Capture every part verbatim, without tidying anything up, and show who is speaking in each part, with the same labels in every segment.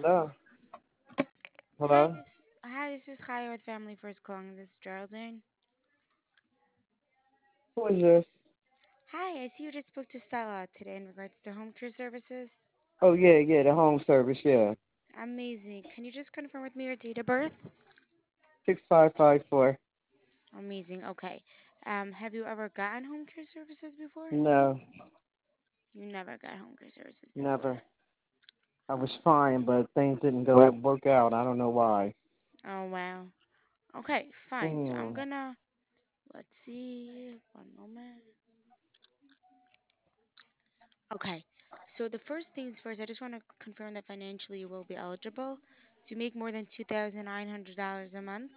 Speaker 1: Hello.
Speaker 2: Hi,
Speaker 1: Hello.
Speaker 2: this hi, this is Kaya with Family First Calling. This is Geraldine.
Speaker 1: Who is this?
Speaker 2: Hi, I see you just spoke to Stella today in regards to home care services.
Speaker 1: Oh yeah, yeah, the home service, yeah.
Speaker 2: Amazing. Can you just confirm with me your date of birth?
Speaker 1: Six five five four.
Speaker 2: Amazing. Okay. Um, have you ever gotten home care services before?
Speaker 1: No,
Speaker 2: You never got home care services before.
Speaker 1: never. I was trying, but things didn't go work out. I don't know why.
Speaker 2: Oh wow. Okay, fine. So I'm
Speaker 1: Hmm.
Speaker 2: gonna let's see. One moment. Okay. So the first things first, I just want to confirm that financially you will be eligible. Do you make more than two thousand nine hundred dollars a month?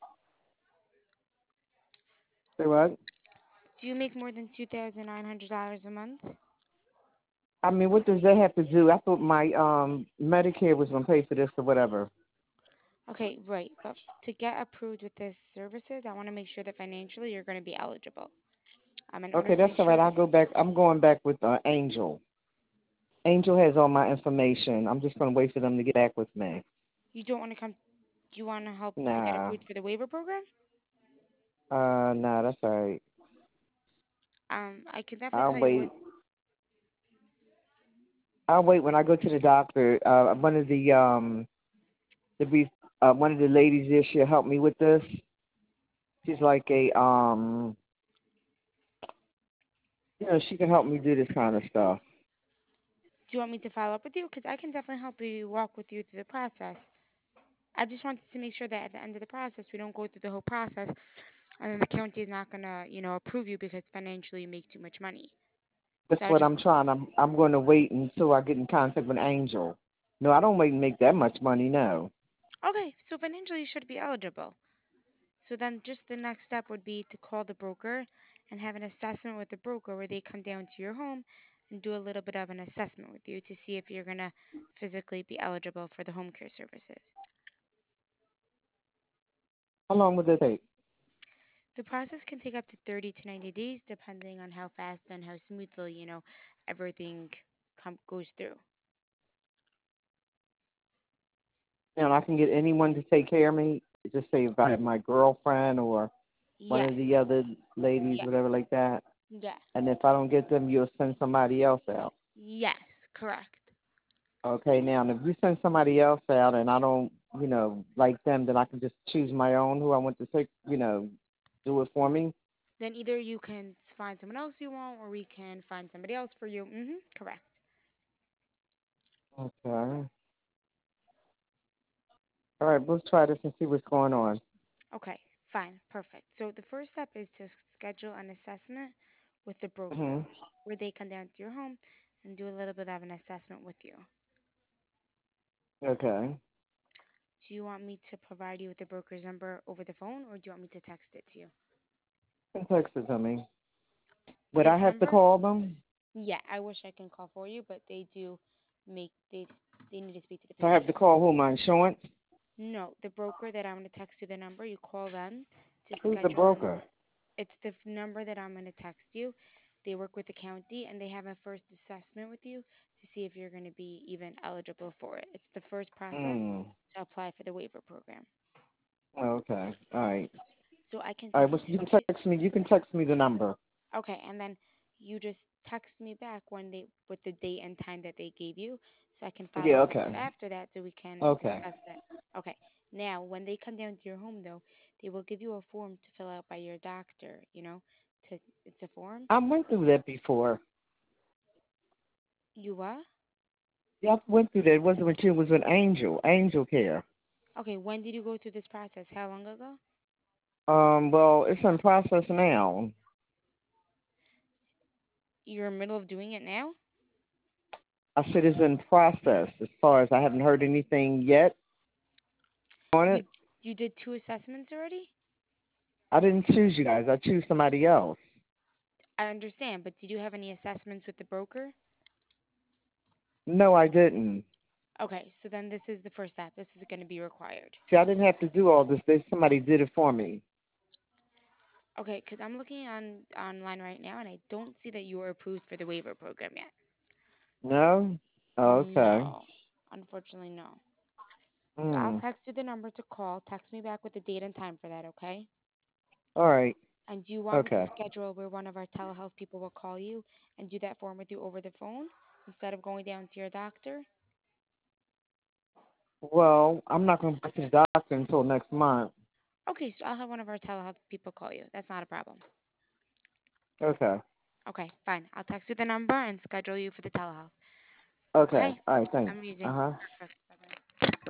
Speaker 1: Say what?
Speaker 2: Do you make more than two thousand nine hundred dollars a month?
Speaker 1: I mean, what does that have to do? I thought my um Medicare was gonna pay for this or whatever.
Speaker 2: Okay, right. But to get approved with this services, I want to make sure that financially you're going to be eligible. Um, in order
Speaker 1: Okay,
Speaker 2: to
Speaker 1: that's
Speaker 2: make
Speaker 1: all
Speaker 2: sure
Speaker 1: right.
Speaker 2: that,
Speaker 1: I'll go back. I'm going back with uh, Angel. Angel has all my information. I'm just gonna wait for them to get back with me.
Speaker 2: you don't want to come, you want to help to get
Speaker 1: Nah.
Speaker 2: approved for the waiver program?
Speaker 1: Uh, nah, that's all right.
Speaker 2: Um, I can definitely
Speaker 1: I'll
Speaker 2: tell you what.
Speaker 1: wait. I'll wait when I go to the doctor. Uh, one of the um to be uh, one of the ladies there. She'll help me with this. She's like a um, you know, she can help me do this kind of stuff.
Speaker 2: Do you want me to follow up with you? Because I can definitely help you walk with you through the process. I just wanted to make sure that at the end of the process, we don't go through the whole process and then the county is not going to, you know, approve you because financially you make too much money.
Speaker 1: That's
Speaker 2: So I
Speaker 1: what
Speaker 2: just
Speaker 1: I'm trying. I'm I'm going to wait until I get in contact with Angel. No, I don't wait and make that much money. No.
Speaker 2: Okay, so financially you should be eligible. So then just the next step would be to call the broker and have an assessment with the broker where they come down to your home and do a little bit of an assessment with you to see if you're going to physically be eligible for the home care services.
Speaker 1: How long would that take?
Speaker 2: The process can take up to thirty to ninety days depending on how fast and how smoothly, you know, everything com- goes through.
Speaker 1: And I can get anyone to take care of me. Just say if I have my girlfriend or one of the
Speaker 2: Yes.
Speaker 1: other ladies,
Speaker 2: Yeah.
Speaker 1: whatever like that.
Speaker 2: Yes.
Speaker 1: And if I don't get them, you'll send somebody else out.
Speaker 2: Yes, correct.
Speaker 1: Okay, now and if you send somebody else out and I don't, you know, like them, then I can just choose my own who I want to take, you know, do it for me.
Speaker 2: Then either you can find someone else you want or we can find somebody else for you. Mhm, correct.
Speaker 1: Okay. All right, let's try this and see what's going on.
Speaker 2: Okay, fine, perfect. So the first step is to schedule an assessment with the broker
Speaker 1: Hmm.
Speaker 2: where they come down to your home and do a little bit of an assessment with you.
Speaker 1: Okay.
Speaker 2: Do you want me to provide you with the broker's number over the phone or do you want me to text it to you?
Speaker 1: You can text it to me. Would I
Speaker 2: This
Speaker 1: have to
Speaker 2: number?
Speaker 1: call them?
Speaker 2: Yeah, I wish I can call for you, but they do make they they need to speak to the
Speaker 1: So I have
Speaker 2: patient.
Speaker 1: to call who? My insurance?
Speaker 2: No, the broker that I'm going to text you the number, you call them to
Speaker 1: Who's the
Speaker 2: schedule an
Speaker 1: broker?
Speaker 2: it's the f- number that I'm going to text you. They work with the county and they have a first assessment with you to see if you're going to be even eligible for it. It's the first process
Speaker 1: Hmm.
Speaker 2: to apply for the waiver program.
Speaker 1: Okay. All right.
Speaker 2: So I can
Speaker 1: All right.
Speaker 2: send
Speaker 1: Well,
Speaker 2: you
Speaker 1: you can
Speaker 2: two.
Speaker 1: text me. You can text me the number.
Speaker 2: Okay, and then you just text me back when they with the date and time that they gave you so I can follow
Speaker 1: Yeah.
Speaker 2: up with you
Speaker 1: Okay.
Speaker 2: after that so we can
Speaker 1: Okay.
Speaker 2: discuss that. Okay. Now, when they come down to your home though, they will give you a form to fill out by your doctor, you know, to it's a form.
Speaker 1: I went through that before.
Speaker 2: You what?
Speaker 1: Yeah, I went through that. It wasn't with you. It was with Angel. Angel Care.
Speaker 2: Okay, when did you go through this process? How long ago?
Speaker 1: Um. Well, it's in process now.
Speaker 2: You're in the middle of doing it now?
Speaker 1: I said it's in process. As far as I haven't heard anything yet on
Speaker 2: You
Speaker 1: it.
Speaker 2: you did two assessments already?
Speaker 1: I didn't choose you guys. I choose somebody else.
Speaker 2: I understand, but did you have any assessments with the broker?
Speaker 1: No, I didn't.
Speaker 2: Okay, so then this is the first step. This is going to be required.
Speaker 1: See, I didn't have to do all this. They, somebody did it for me.
Speaker 2: Okay, because I'm looking on online right now and I don't see that you were approved for the waiver program yet.
Speaker 1: No? Oh, okay.
Speaker 2: No, unfortunately, no. So I'll
Speaker 1: Mm.
Speaker 2: text you the number to call. Text me back with the date and time for that, okay?
Speaker 1: All right.
Speaker 2: And do you want me to
Speaker 1: Okay.
Speaker 2: schedule where one of our telehealth people will call you and do that form with you over the phone instead of going down to your doctor?
Speaker 1: Well, I'm not going to go to the doctor until next month.
Speaker 2: Okay, so I'll have one of our telehealth people call you. That's not a problem.
Speaker 1: Okay.
Speaker 2: Okay, fine. I'll text you the number and schedule you for the telehealth.
Speaker 1: Okay.
Speaker 2: Okay?
Speaker 1: All right. Thanks. Uh
Speaker 2: Amazing.
Speaker 1: huh.
Speaker 2: Perfect.